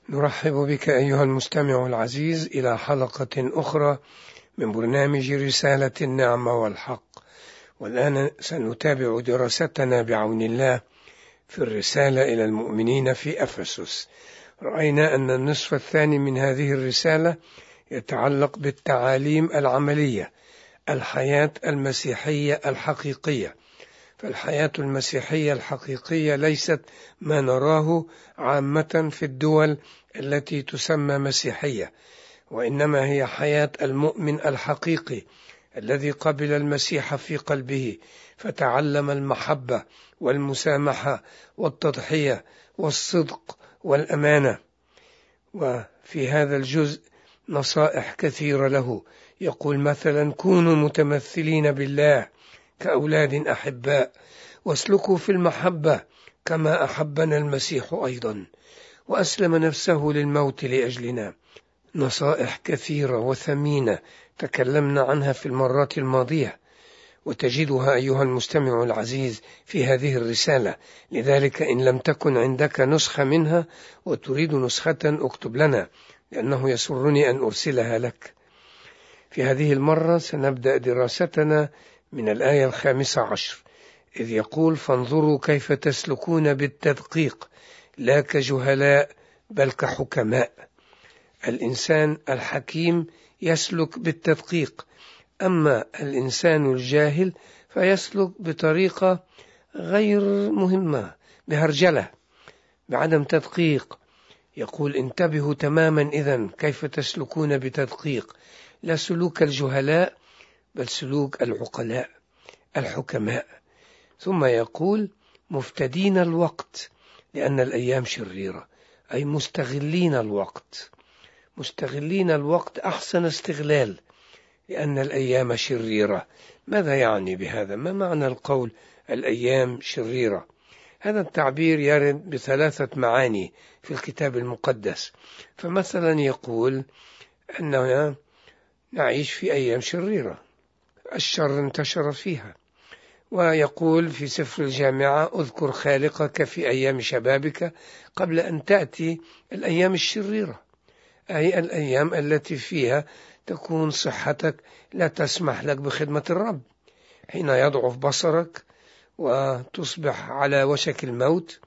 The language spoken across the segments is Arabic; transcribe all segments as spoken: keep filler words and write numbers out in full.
نرحب بك أيها المستمع العزيز إلى حلقة أخرى من برنامج رسالة النعمة والحق، والآن سنتابع دراستنا بعون الله في الرسالة إلى المؤمنين في أفسس. رأينا أن النصف الثاني من هذه الرسالة يتعلق بالتعاليم العملية، الحياة المسيحية الحقيقية. فالحياة المسيحية الحقيقية ليست ما نراه عامة في الدول التي تسمى مسيحية، وإنما هي حياة المؤمن الحقيقي الذي قبل المسيح في قلبه، فتعلم المحبة والمسامحة والتضحية والصدق والأمانة. وفي هذا الجزء نصائح كثيرة له، يقول مثلا: كونوا متمثلين بالله كأولاد أحباء، واسلكوا في المحبة كما أحبنا المسيح أيضا وأسلم نفسه للموت لأجلنا. نصائح كثيرة وثمينة تكلمنا عنها في المرات الماضية، وتجدها أيها المستمع العزيز في هذه الرسالة. لذلك إن لم تكن عندك نسخة منها وتريد نسخة اكتب لنا، لأنه يسرني أن أرسلها لك. في هذه المرة سنبدأ دراستنا من الآية الخامسة عشر، إذ يقول: فانظروا كيف تسلكون بالتدقيق لا كجهلاء بل كحكماء. الإنسان الحكيم يسلك بالتدقيق، أما الإنسان الجاهل فيسلك بطريقة غير مهمة، بهرجلة، بعدم تدقيق. يقول: انتبهوا تماما إذن كيف تسلكون بتدقيق، لا سلوك الجهلاء بل سلوك العقلاء الحكماء. ثم يقول: مفتدين الوقت لأن الأيام شريرة، أي مستغلين الوقت. مستغلين الوقت أحسن استغلال لأن الأيام شريرة. ماذا يعني بهذا؟ ما معنى القول الأيام شريرة؟ هذا التعبير يرد بثلاثة معاني في الكتاب المقدس. فمثلا يقول أننا نعيش في أيام شريرة، الشر انتشر فيها. ويقول في سفر الجامعة: اذكر خالقك في أيام شبابك قبل أن تأتي الأيام الشريرة، أي الأيام التي فيها تكون صحتك لا تسمح لك بخدمة الرب، حين يضعف بصرك وتصبح على وشك الموت.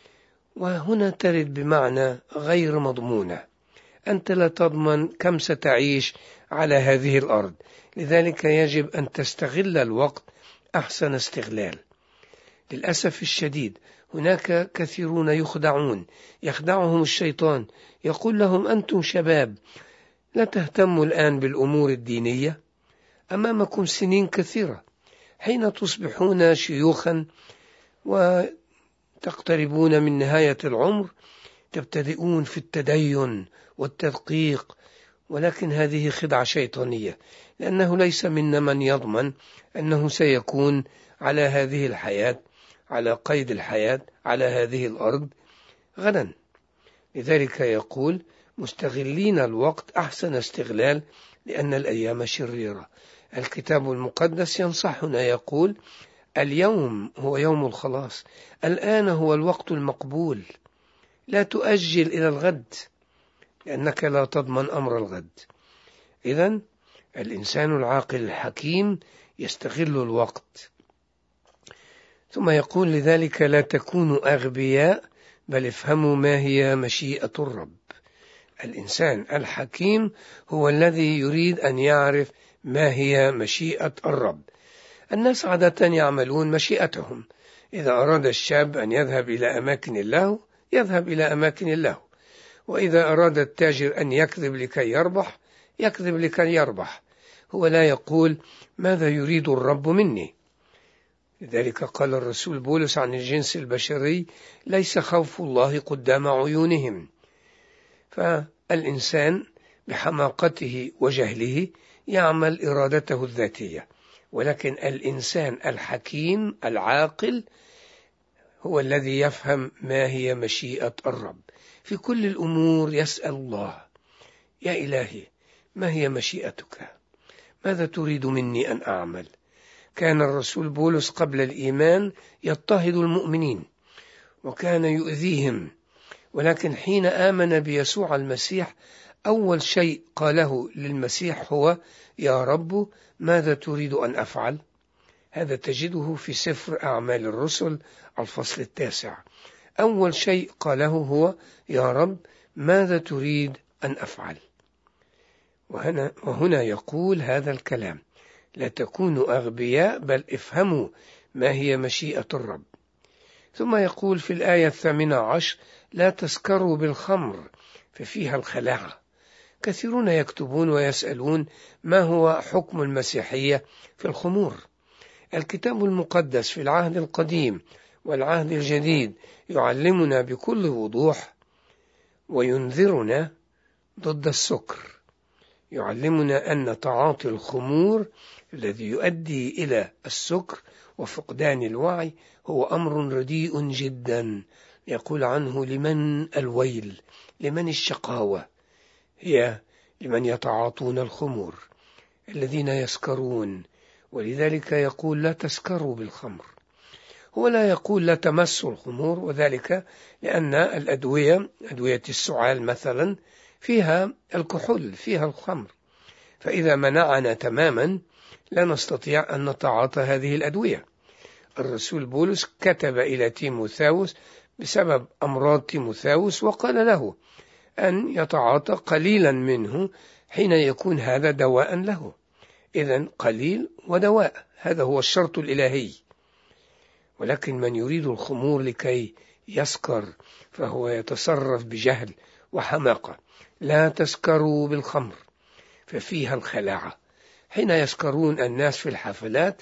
وهنا ترد بمعنى غير مضمونة، أنت لا تضمن كم ستعيش على هذه الأرض، لذلك يجب أن تستغل الوقت أحسن استغلال. للأسف الشديد هناك كثيرون يخدعون، يخدعهم الشيطان، يقول لهم: أنتم شباب، لا تهتموا الآن بالأمور الدينية، أمامكم سنين كثيرة، حين تصبحون شيوخا وتقتربون من نهاية العمر تبتدئون في التدين والتدقيق. ولكن هذه خدعة شيطانية، لأنه ليس منا من يضمن أنه سيكون على هذه الحياة، على قيد الحياة على هذه الأرض غدا. لذلك يقول: مستغلين الوقت أحسن استغلال لأن الأيام شريرة. الكتاب المقدس ينصحنا، يقول: اليوم هو يوم الخلاص، الآن هو الوقت المقبول، لا تؤجل إلى الغد لأنك لا تضمن أمر الغد. إذن الإنسان العاقل الحكيم يستغل الوقت. ثم يقول: لذلك لا تكونوا أغبياء بل افهموا ما هي مشيئة الرب. الإنسان الحكيم هو الذي يريد أن يعرف ما هي مشيئة الرب. الناس عادة يعملون مشيئتهم، إذا أراد الشاب أن يذهب إلى أماكن الله يذهب إلى أماكن الله، وإذا أراد التاجر أن يكذب لكي يربح يكذب لكي يربح. هو لا يقول ماذا يريد الرب مني. لذلك قال الرسول بولس عن الجنس البشري: ليس خوف الله قدام عيونهم. فالإنسان بحماقته وجهله يعمل إرادته الذاتية، ولكن الإنسان الحكيم العاقل هو الذي يفهم ما هي مشيئة الرب. في كل الأمور يسأل الله: يا إلهي، ما هي مشيئتك؟ ماذا تريد مني أن أعمل؟ كان الرسول بولس قبل الإيمان يضطهد المؤمنين، وكان يؤذيهم، ولكن حين آمن بيسوع المسيح أول شيء قاله للمسيح هو: يا رب ماذا تريد أن أفعل؟ هذا تجده في سفر أعمال الرسل الفصل التاسع. أول شيء قاله هو: يا رب ماذا تريد أن أفعل؟ وهنا, وهنا يقول هذا الكلام: لا تكونوا أغبياء بل افهموا ما هي مشيئة الرب. ثم يقول في الآية الثامنة عشر: لا تسكروا بالخمر ففيها الخلاعة. كثيرون يكتبون ويسألون ما هو حكم المسيحية في الخمور. الكتاب المقدس في العهد القديم والعهد الجديد يعلمنا بكل وضوح وينذرنا ضد السكر. يعلمنا أن تعاطي الخمور الذي يؤدي إلى السكر وفقدان الوعي هو أمر رديء جدا. يقول عنه: لمن الويل، لمن الشقاوة، هي لمن يتعاطون الخمور الذين يسكرون. ولذلك يقول: لا تسكروا بالخمر. هو لا يقول لا تمسوا الخمور، وذلك لأن الأدوية، أدوية السعال مثلا، فيها الكحول، فيها الخمر، فإذا منعنا تماما لا نستطيع أن نتعاطى هذه الأدوية. الرسول بولس كتب إلى تيموثاوس بسبب أمراض تيموثاوس وقال له أن يتعاطى قليلا منه حين يكون هذا دواء له. إذن قليل ودواء، هذا هو الشرط الإلهي. ولكن من يريد الخمور لكي يسكر فهو يتصرف بجهل وحماقة. لا تسكروا بالخمر ففيها الخلاعة. حين يسكرون الناس في الحفلات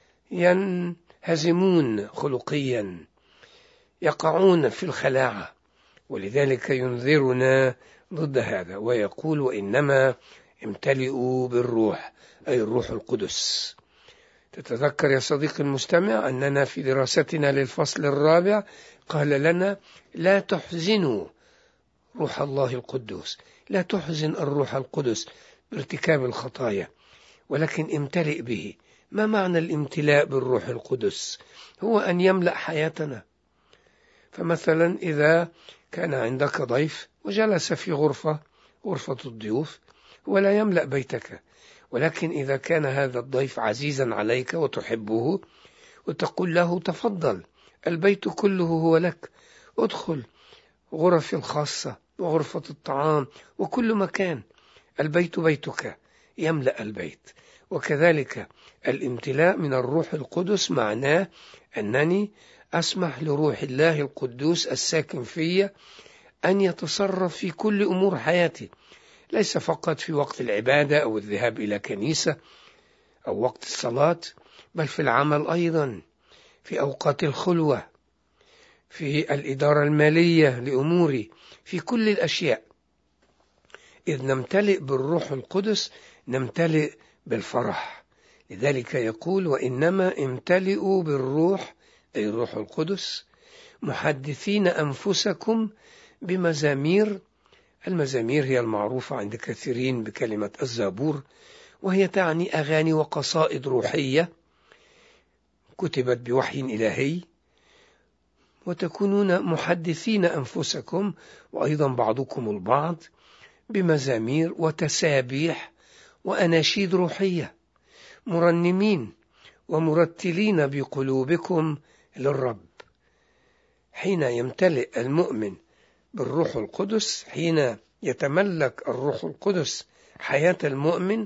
ينهزمون خلقيا، يقعون في الخلاعة، ولذلك ينذرنا ضد هذا ويقول: وإنما امتلئوا بالروح، أي الروح القدس. تتذكر يا صديقي المستمع أننا في دراستنا للفصل الرابع قال لنا: لا تحزنوا روح الله القدوس، لا تحزن الروح القدس بارتكاب الخطايا، ولكن امتلئ به. ما معنى الامتلاء بالروح القدس؟ هو أن يملأ حياتنا. فمثلا إذا كان عندك ضيف وجلس في غرفة غرفة الضيوف ولا يملأ بيتك، ولكن إذا كان هذا الضيف عزيزا عليك وتحبه وتقول له: تفضل، البيت كله هو لك، ادخل غرف الخاصة وغرفة الطعام وكل مكان، البيت بيتك، يملأ البيت. وكذلك الامتلاء من الروح القدس معناه أنني أسمح لروح الله القدوس الساكن في أن يتصرف في كل أمور حياتي، ليس فقط في وقت العبادة أو الذهاب إلى كنيسة أو وقت الصلاة، بل في العمل أيضا، في أوقات الخلوة، في الإدارة المالية لأموري، في كل الأشياء. إذ نمتلئ بالروح القدس نمتلئ بالفرح. لذلك يقول: وإنما امتلئوا بالروح، أي الروح القدس، محدثين أنفسكم بمزامير. المزامير هي المعروفة عند كثيرين بكلمة الزبور، وهي تعني أغاني وقصائد روحية كتبت بوحي إلهي، وتكونون محدثين أنفسكم وأيضا بعضكم البعض بمزامير وتسابيح وأناشيد روحية، مرنمين ومرتلين بقلوبكم للرب. حين يمتلئ المؤمن بالروح القدس، حين يتملك الروح القدس حياة المؤمن،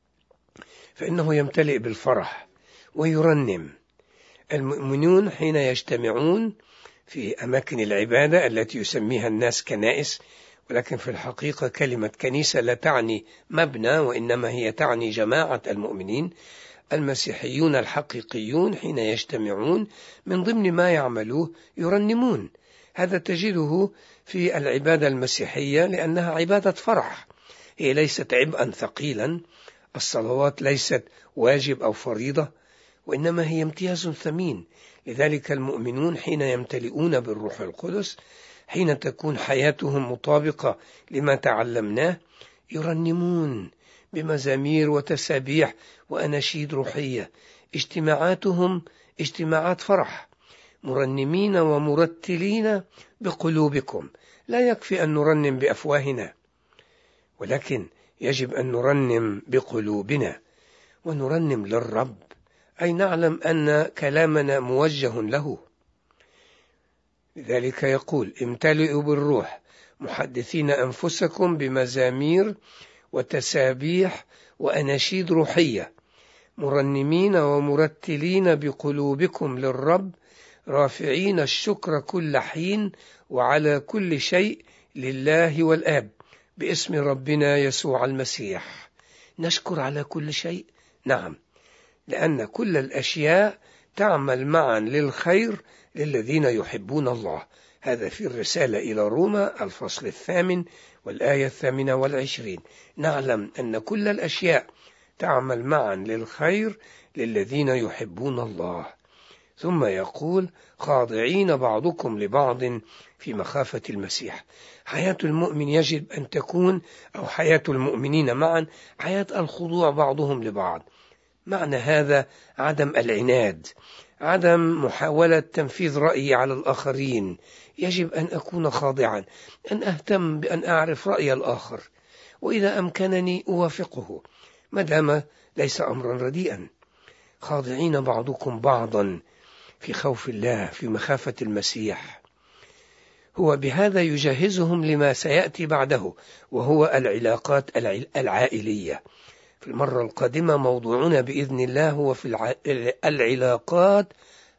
فإنه يمتلئ بالفرح ويرنم. المؤمنون حين يجتمعون في أماكن العبادة التي يسميها الناس كنائس، ولكن في الحقيقة كلمة كنيسة لا تعني مبنى، وإنما هي تعني جماعة المؤمنين المسيحيون الحقيقيون. حين يجتمعون من ضمن ما يعملوه يرنمون. هذا تجده في العبادة المسيحية لأنها عبادة فرح، هي ليست عبئا ثقيلا. الصلوات ليست واجب أو فريضة، وإنما هي امتياز ثمين. لذلك المؤمنون حين يمتلئون بالروح القدس، حين تكون حياتهم مطابقة لما تعلمناه، يرنمون بمزامير وتسابيح وأناشيد روحية. اجتماعاتهم اجتماعات فرح، مرنمين ومرتلين بقلوبكم، لا يكفي أن نرنم بأفواهنا، ولكن يجب أن نرنم بقلوبنا، ونرنم للرب، أي نعلم أن كلامنا موجه له. لذلك يقول: امتلئوا بالروح محدثين أنفسكم بمزامير وتسابيح وأناشيد روحية، مرنمين ومرتلين بقلوبكم للرب، رافعين الشكر كل حين وعلى كل شيء لله والآب باسم ربنا يسوع المسيح. نشكر على كل شيء؟ نعم، لأن كل الأشياء تعمل معا للخير للذين يحبون الله. هذا في الرسالة إلى روما الفصل الثامن والآية الثامنة والعشرين. نعلم أن كل الأشياء تعمل معا للخير للذين يحبون الله. ثم يقول: خاضعين بعضكم لبعض في مخافة المسيح. حياة المؤمن يجب أن تكون، أو حياة المؤمنين معا، حياة الخضوع بعضهم لبعض. معنى هذا عدم العناد، عدم محاولة تنفيذ رأيي على الآخرين. يجب أن أكون خاضعا، أن أهتم بأن أعرف رأي الآخر، وإذا أمكنني أوافقه ما دام ليس أمرا رديئا. خاضعين بعضكم بعضا في خوف الله في مخافة المسيح. هو بهذا يجهزهم لما سيأتي بعده، وهو العلاقات العائلية. في المرة القادمة موضوعنا بإذن الله هو في العلاقات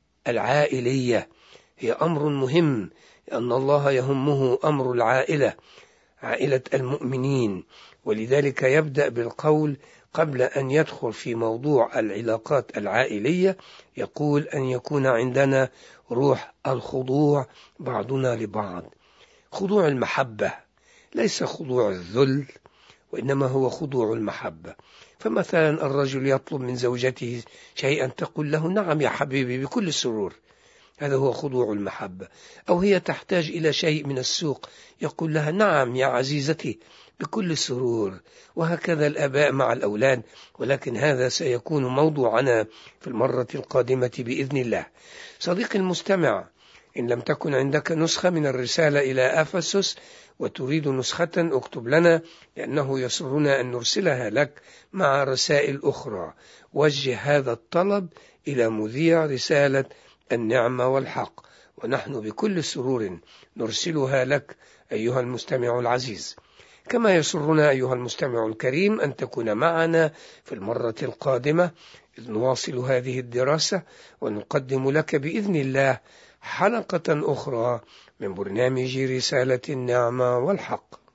العائلية. هي أمر مهم، لأن الله يهمه أمر العائلة، عائلة المؤمنين، ولذلك يبدأ بالقول قبل أن يدخل في موضوع العلاقات العائلية، يقول أن يكون عندنا روح الخضوع بعضنا لبعض. خضوع المحبة، ليس خضوع الذل، وإنما هو خضوع المحبة. فمثلا الرجل يطلب من زوجته شيئا تقول له: نعم يا حبيبي، بكل سرور. هذا هو خضوع المحبة. أو هي تحتاج إلى شيء من السوق، يقول لها: نعم يا عزيزتي، بكل سرور. وهكذا الآباء مع الأولاد، ولكن هذا سيكون موضوعنا في المرة القادمة بإذن الله. صديقي المستمع، إن لم تكن عندك نسخة من الرسالة إلى أفسس وتريد نسخة، اكتب لنا، لأنه يسرنا أن نرسلها لك مع رسائل أخرى. وجه هذا الطلب إلى مذيع رسالة النعمة والحق، ونحن بكل سرور نرسلها لك أيها المستمع العزيز. كما يسرنا أيها المستمع الكريم أن تكون معنا في المرة القادمة، إذ نواصل هذه الدراسة ونقدم لك بإذن الله حلقة أخرى من برنامج رسالة النعمة والحق.